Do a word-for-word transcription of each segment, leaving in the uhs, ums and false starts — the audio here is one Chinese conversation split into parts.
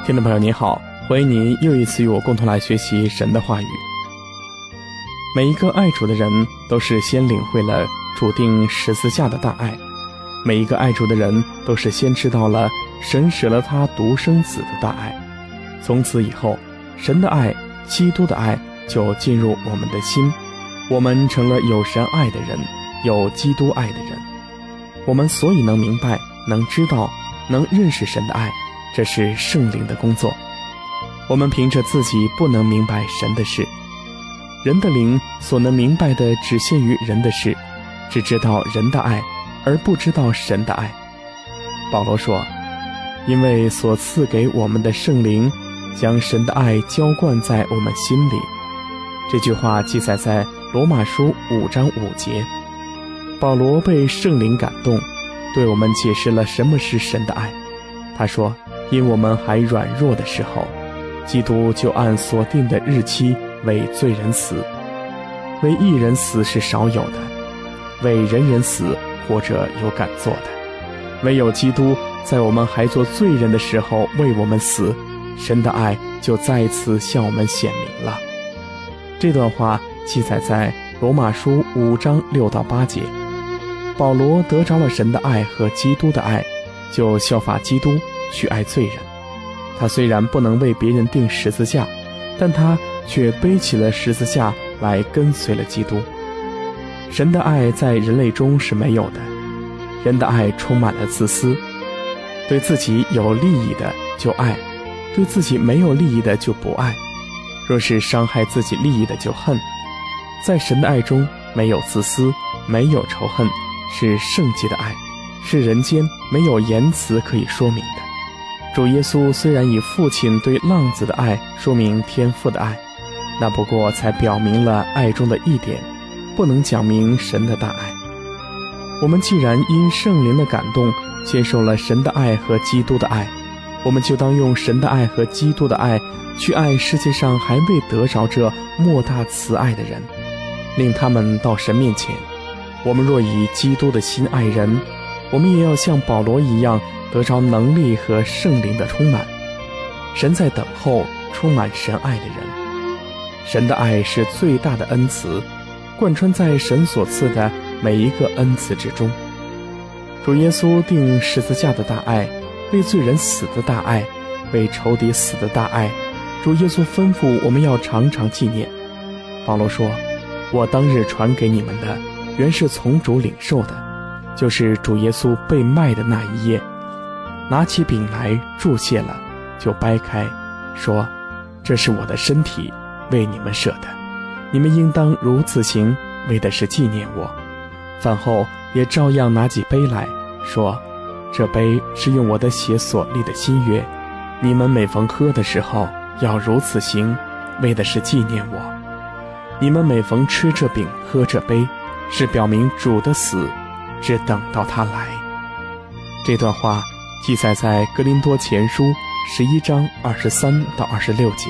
听众朋友您好，欢迎您又一次与我共同来学习神的话语。每一个爱主的人都是先领会了主定十字架的大爱，每一个爱主的人都是先知道了神舍了他独生子的大爱。从此以后，神的爱、基督的爱就进入我们的心，我们成了有神爱的人，有基督爱的人。我们所以能明白、能知道、能认识神的爱，这是圣灵的工作。我们凭着自己不能明白神的事，人的灵所能明白的只限于人的事，只知道人的爱，而不知道神的爱。保罗说，因为所赐给我们的圣灵将神的爱浇灌在我们心里。这句话记载在罗马书五章五节。保罗被圣灵感动，对我们解释了什么是神的爱。他说，因我们还软弱的时候，基督就按所定的日期为罪人死。为义人死是少有的，为人人死或者有敢做的。唯有基督在我们还做罪人的时候为我们死，神的爱就再次向我们显明了。这段话记载在罗马书五章六到八节。保罗得着了神的爱和基督的爱，就效法基督去爱罪人。他虽然不能为别人钉十字架，但他却背起了十字架来跟随了基督。神的爱在人类中是没有的，人的爱充满了自私，对自己有利益的就爱，对自己没有利益的就不爱，若是伤害自己利益的就恨。在神的爱中没有自私，没有仇恨，是圣洁的爱，是人间没有言辞可以说明的。主耶稣虽然以父亲对浪子的爱说明天父的爱，那不过才表明了爱中的一点，不能讲明神的大爱。我们既然因圣灵的感动接受了神的爱和基督的爱，我们就当用神的爱和基督的爱去爱世界上还未得着这莫大慈爱的人，令他们到神面前。我们若以基督的心爱人，我们也要像保罗一样得着能力和圣灵的充满。神在等候充满神爱的人。神的爱是最大的恩慈，贯穿在神所赐的每一个恩慈之中。主耶稣钉十字架的大爱，为罪人死的大爱，为仇敌死的大爱，主耶稣吩咐我们要常常纪念。保罗说，我当日传给你们的原是从主领受的，就是主耶稣被卖的那一夜，拿起饼来祝谢了，就掰开，说，这是我的身体，为你们舍的，你们应当如此行，为的是纪念我。饭后也照样拿起杯来，说，这杯是用我的血所立的新约，你们每逢喝的时候要如此行，为的是纪念我。你们每逢吃这饼喝这杯，是表明主的死，只等到他来。这段话记载在哥林多前书十一章二十三到二十六节。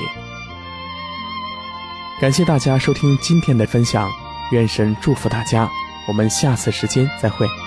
感谢大家收听今天的分享，愿神祝福大家，我们下次时间再会。